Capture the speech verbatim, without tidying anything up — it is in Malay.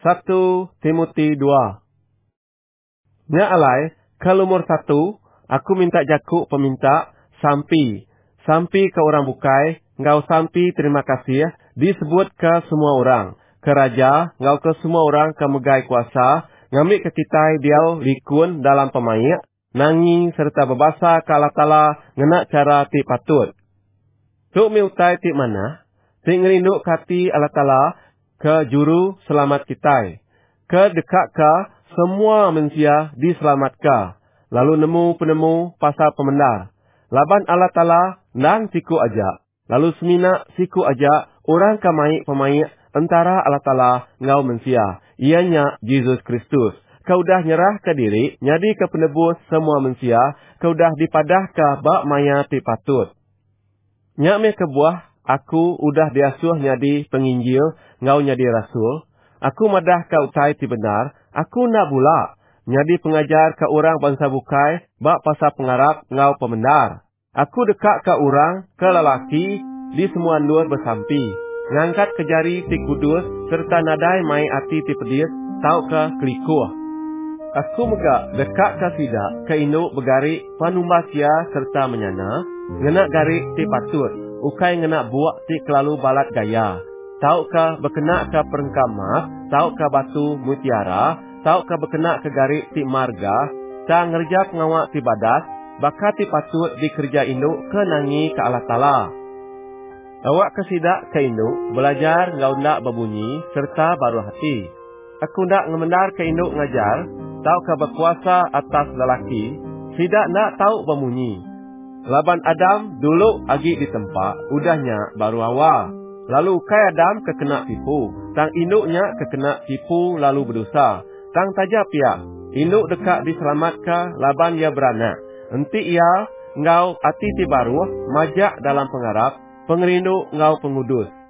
satu Timoti dua. Nya alai, kalumur satu, aku minta jakuk peminta, sampi. Sampi ke orang bukai, ngau sampi terima kasih, disebut ke semua orang. Ke raja, ngau ke semua orang ke megai kuasa, ngambil ke kita diau likun dalam pemaik, nangi serta berbasa ke Allah Ta'ala, ngena cara ti patut. Tuk miutai ti mana? Ti ngerinduk kati Allah Ta'ala, ke juru selamat kita. Ke dekat ke semua manusia diselamatkan. Lalu nemu penemu pasal pemendar. Laban Allah Ta'ala nang siku aja. Lalu semina siku aja orang kamaik pemaik antara Allah Ta'ala ngau manusia. Ianya Yesus Kristus. Kau dah nyerah ke diri, nyadi ke penebus semua manusia. Kau dah dipadah ke bak maya ti patut. Nyak me kebuah, aku udah diasuh nyadi penginjil, ngau nyadi rasul. Aku madah kau utai ti benar, aku nak pula nyadi pengajar ke orang bangsa bukai, bak pasal pengarap ngau pemendar. Aku dekat ke orang, ke lelaki, di semua nur bersampi. Ngangkat ke jari ti kudus, serta nadai mai ati ti pedis, tau ke kelikuh. Aku megak dekat ke sidak, ke induk bergarik panumbasia serta menyana, ngenak garik ti patut, ukai ngenak buak ti kelalu balat gaya. Tau ke berkenak ke perengkamat, tau ke batu mutiara, tau ke berkenak ke garik ti marga, ta ngerja pengawak ti badas, bakat ti patut dikerja induk ke nangi ke Allah Ta'ala. Awak ke sidak ke induk, belajar ngau ndak berbunyi, serta baru hati. Aku ndak ngemendar ke induk ngajar, tau ke berkuasa atas lelaki, sidak ndak tau berbunyi. Laban Adam dulu agi di tempat, udahnya baru awal. Lalu kai Adam kekena tipu, tang induknya kekena tipu lalu berdosa. Tang tajap ya, induk dekat diselamatkan, laban ia beranak. Enti ia ngau ati ti baru, majak dalam pengarap, pengerindu ngau pengudus.